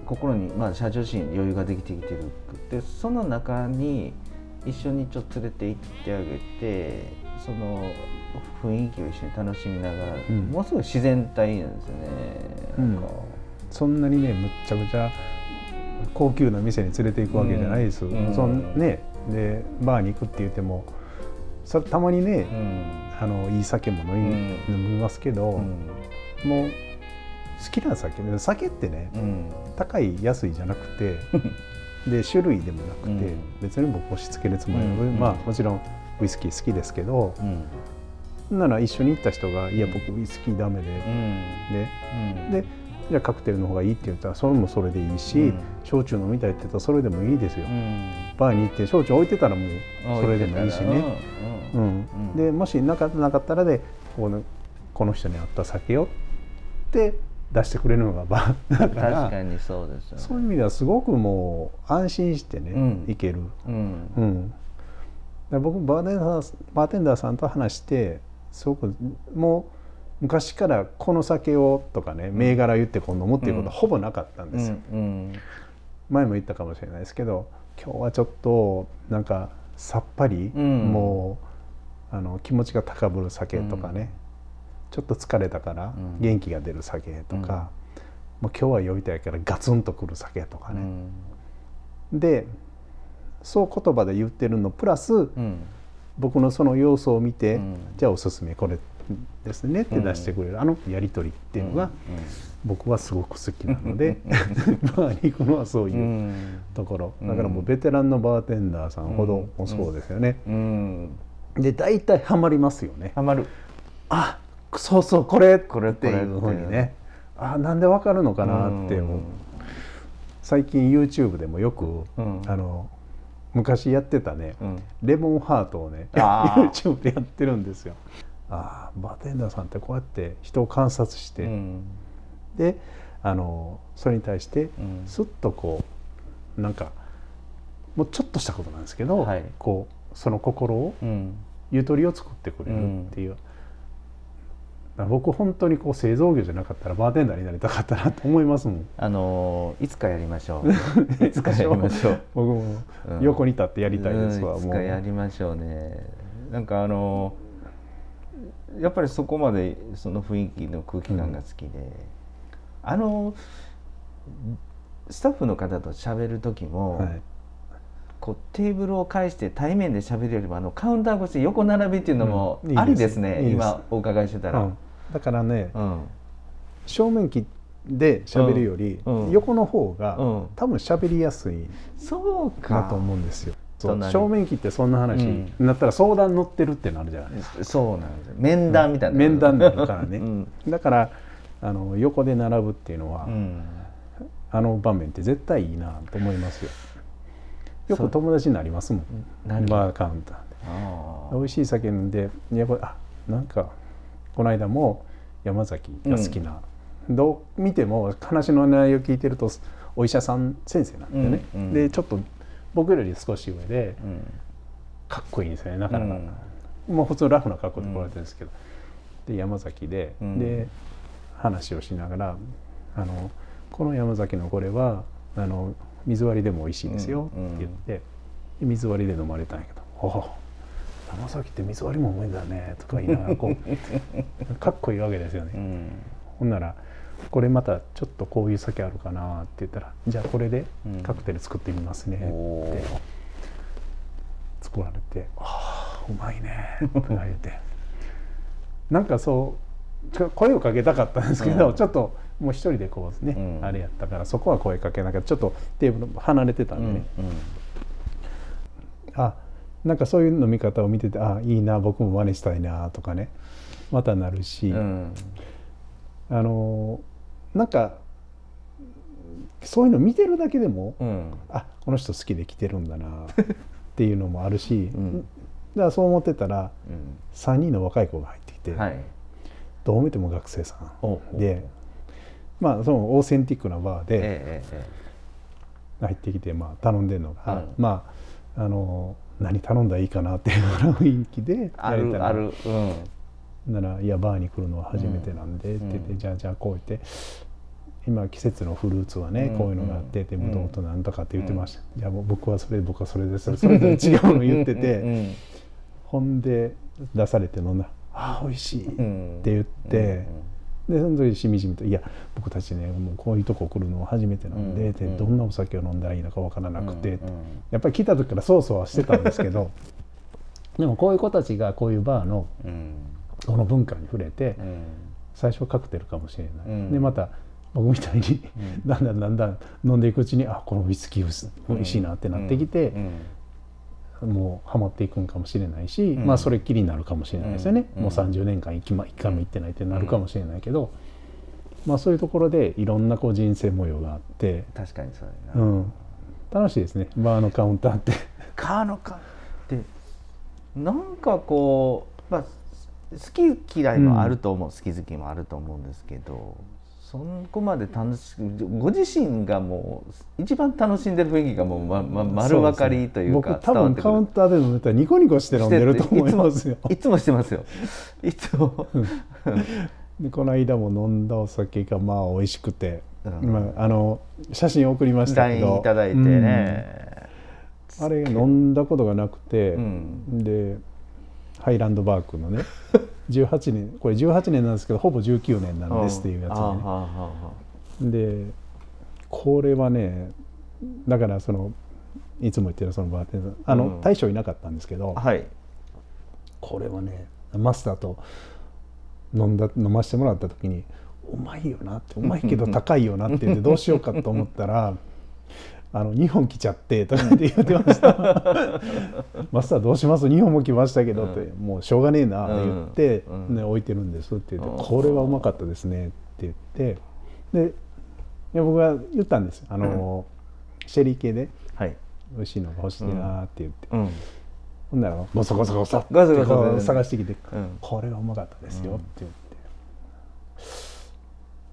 心に、社長自身余裕ができてきてるで、その中に一緒にちょっと連れて行ってあげて、その雰囲気を一緒に楽しみながら、もうすごい自然体なんですよね。 そんなにねむっちゃくちゃ高級な店に連れて行くわけじゃないです、でバーに行くって言ってもたまにね、いい酒も飲みますけど、もう好きな酒ってね、高い安いじゃなくてで種類でもなくて、別に僕押し付けるつもりは、もちろんウイスキー好きですけど、なら一緒に行った人が「いや僕ウイスキーダメで」じゃあカクテルの方がいいって言ったらそれもそれでいいし、焼酎飲みたいって言ったらそれでもいいですよ。バーに行って焼酎置いてたらもうそれでもいいしね。でもしなかったらでこの人に合った酒をって出してくれるのがバーだから、 確かにそうですよね。 そういう意味ではすごくもう安心してね、いける。僕バーテンダーさんと話してすごくもう昔からこの酒をとかね銘柄言ってこう飲むっていうことはほぼなかったんですよ。前も言ったかもしれないですけど、今日はちょっとなんかさっぱり、もう気持ちが高ぶる酒とかね、ちょっと疲れたから元気が出る酒とか、もう今日は酔いたいからガツンとくる酒とかね、でそう言葉で言ってるのプラス、僕のその様子を見て、じゃあおすすめこれですねって出してくれる、やり取りっていうのが僕はすごく好きなのでバーに行くのはそういうところだから、もうベテランのバーテンダーさんほどもそうですよね。で大体ハマりますよね。 ハマる。 あ、そうそうこれっていうふうにね、なんでわかるのかなって思う。最近 YouTube でもよく昔やってたね、レモンハートをねYouTube でやってるんですよ。バーテンダーさんってこうやって人を観察して、でそれに対してスッとこうなんかもうちょっとしたことなんですけど、こうその心を、ゆとりを作ってくれるっていう。僕本当にこう製造業じゃなかったらバーテンダーになりたかったなと思いますもん。 いつかやりましょう。いつかやりましょう。 僕も横に立ってやりたいですわ。 いつかやりましょうね。なんかやっぱりそこまでその雰囲気の空気感が好きで、スタッフの方と喋る時も、こうテーブルを介して対面で喋るよりもカウンター越しで横並びっていうのもありですね。今お伺いしてたら、 だからね、正面切で喋るより横の方が多分喋りやすいなと思うんですよ。正面切ってそんな話になったら相談乗ってるってなるじゃないですか。 そうなんですよ。面談みたいな、 面談になるからね。だから横で並ぶっていうのは、場面って絶対いいなと思いますよ。よく友達になりますもん、バーカウンターで。美味しい酒飲んで、なんかこの間も山崎が好きな、どう見ても話の内容聞いてるとお医者さん先生なんでね、でちょっと僕より少し上で、かっこいいですね。なかなか、もう普通ラフな格好で来られてるんですけど、で山崎で、で話をしながらこの山崎のこれは水割りでも美味しいですよって言って、水割りで飲まれたんやけど「お山崎って水割りもうまいんだね」とか言いながらこうかっこいいわけですよね。ほんなら「これまたちょっとこういう酒あるかな」って言ったら「じゃあこれでカクテル作ってみますね」って作られて「うまいね」とか言ってなんかそう声をかけたかったんですけど、ちょっともう一人でこうね、あれやったからそこは声かけなきゃ、ちょっとテーブル離れてたんでね、なんかそういう飲み方を見てていいな、僕も真似したいなとかねまたなるし、なんかそういうの見てるだけでも、この人好きで来てるんだなっていうのもあるし、だからそう思ってたら、3人の若い子が入ってきて、どう見ても学生さんで、そのオーセンティックなバーで入ってきて、頼んでるのが、何頼んだらいいかなっていうような雰囲気でやれたらなら「いやバーに来るのは初めてなんで」って言って「じゃあこう言って今季節のフルーツはね、こういうのがあってぶどうとなんとかって言ってました。いやもう僕はそれですそれと違うの言っててほんで出されて飲んだあ美味しいって言って、でその時しみじみと「いや僕たちねもうこういうとこ来るのは初めてなんで、どんなお酒を飲んだらいいのか分からなくて、やっぱり来た時からそわそわしてたんですけどでもこういう子たちがこういうバーのこの文化に触れて、最初はカクテルかもしれない、でまた僕みたいにだんだん飲んでいくうちにこのウイスキー美味しいなってなってきて、もうハマっていくんかもしれないし、まあそれっきりになるかもしれないですよね、もう30年間一回も行ってないってなるかもしれないけど、まあそういうところでいろんなこう人生模様があって、 確かにそうやな、 楽しいですねバーのカウンターって。 カーのカってなんかこう、まあ、好き嫌いもあると思う、好き好きもあると思うんですけど、そこまで楽しご自身がもう一番楽しんでる雰囲気がもう、丸分かりというか、 僕多分カウンターで飲んでたらニコニコして飲んでると思いますよ。 いつもしてますよいつもでこの間も飲んだお酒がまあ美味しくて、写真送りましたけど LINE いただいてね、 あれ飲んだことがなくて、でハイランドバークのね18年これ18年なんですけどほぼ19年なんですっていうやつでね、でこれはねだからそのいつも言ってるそのバーテンダー大将いなかったんですけど、これはねマスターと飲ませてもらった時にうまいよなってうまいけど高いよなって言ってどうしようかと思ったら2本来ちゃってとかって言ってましたマスターどうします2本も来ましたけどって、もうしょうがねえなって言って、置いてるんですって言ってこれはうまかったですねって言ってで僕が言ったんですよシェリー系で美味しいのが欲しいなって言って、ほんならゴソゴソゴソって探してきてこれがうまかったですよって言って、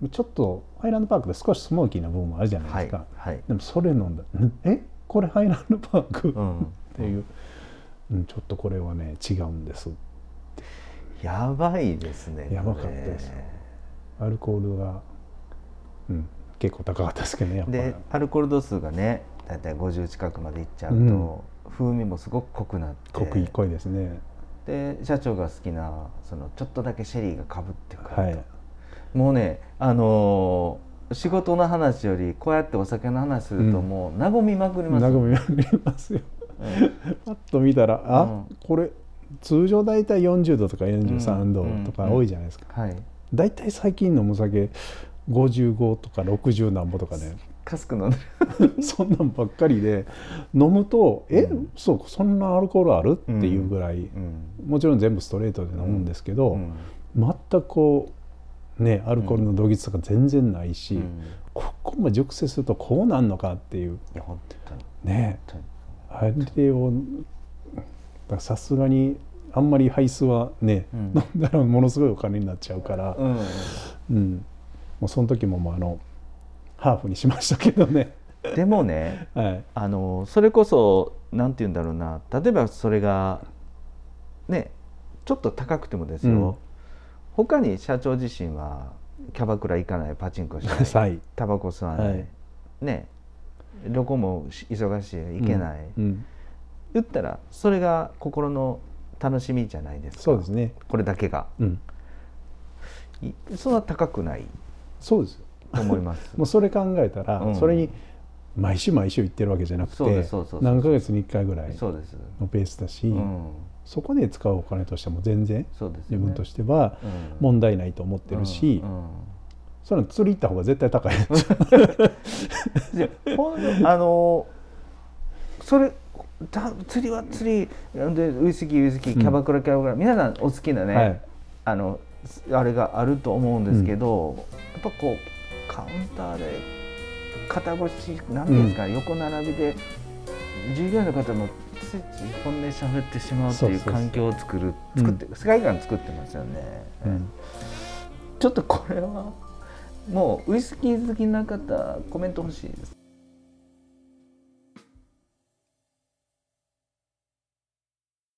ちょっとハイランドパークで少しスモーキーな部分もあるじゃないですか、でもそれ飲んだこれハイランドパークっていう、ちょっとこれはね違うんですって。 やばいですね。 やばかったですよ。アルコールが、結構高かったですけどねやっぱり。 でアルコール度数がねだいたい50近くまでいっちゃうと、風味もすごく濃くなって濃いですね。 で社長が好きなそのちょっとだけシェリーがかぶってくると、もうね仕事の話よりこうやってお酒の話するともう和みまくります。 和みまくりますよ。パッと見たらこれ通常だいたい40度とか43度とか多いじゃないですか。だいたい最近飲む酒55とか60何ぼとかね。 カスク飲んでるそんなんばっかりで飲むとそんなアルコールあるっていうぐらい、もちろん全部ストレートで飲むんですけど、全くこうねアルコールの度ぎつとか全然ないし、ここまで熟成するとこうなんのかっていう、ねあれをさすがにあんまりハイスはね、飲んだらものすごいお金になっちゃうから、もうその時もハーフにしましたけどね。 でもね、それこそなんて言うんだろうな、例えばそれがねちょっと高くてもですよ、他に社長自身はキャバクラ行かない、パチンコしない、タバコ吸わない、ねどこも忙しい行けない、言ったらそれが心の楽しみじゃないですか。 そうですね。 これだけが、そんな高くない。 そうですと思います。 もうそれ考えたら、それに毎週行ってるわけじゃなくて何ヶ月に1回ぐらいのペースだし、そこで使うお金としても全然自分としては問題ないと思ってるし、それは釣り行った方が絶対高いそれ釣りは釣りでウイスキーキャバクラ皆さんお好きなね、あれがあると思うんですけど、やっぱこうカウンターで肩越しなんていうんですか、横並びで従業員の方のついつい本音喋ってしまうっていう環境を作って世界観作ってますよね。ちょっとこれはもうウイスキー好きな方コメント欲しいです。